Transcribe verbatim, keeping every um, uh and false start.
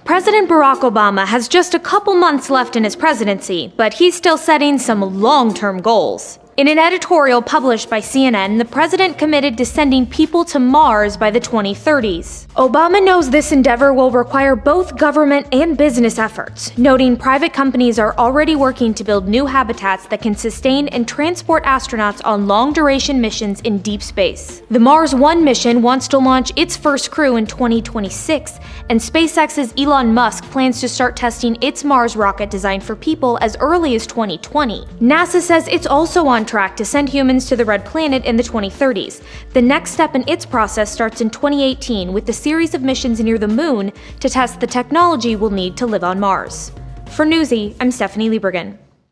President Barack Obama has just a couple months left in his presidency, but he's still setting some long-term goals. In an editorial published by C N N, the president committed to sending people to Mars by the twenty thirties. Obama knows this endeavor will require both government and business efforts, noting private companies are already working to build new habitats that can sustain and transport astronauts on long-duration missions in deep space. The Mars One mission wants to launch its first crew in twenty twenty-six, and SpaceX's Elon Musk plans to start testing its Mars rocket designed for people as early as twenty twenty. NASA says it's also on track to send humans to the Red Planet in the twenty thirties. The next step in its process starts in twenty eighteen with the series of missions near the Moon to test the technology we'll need to live on Mars. For Newsy, I'm Stephanie Liebergen.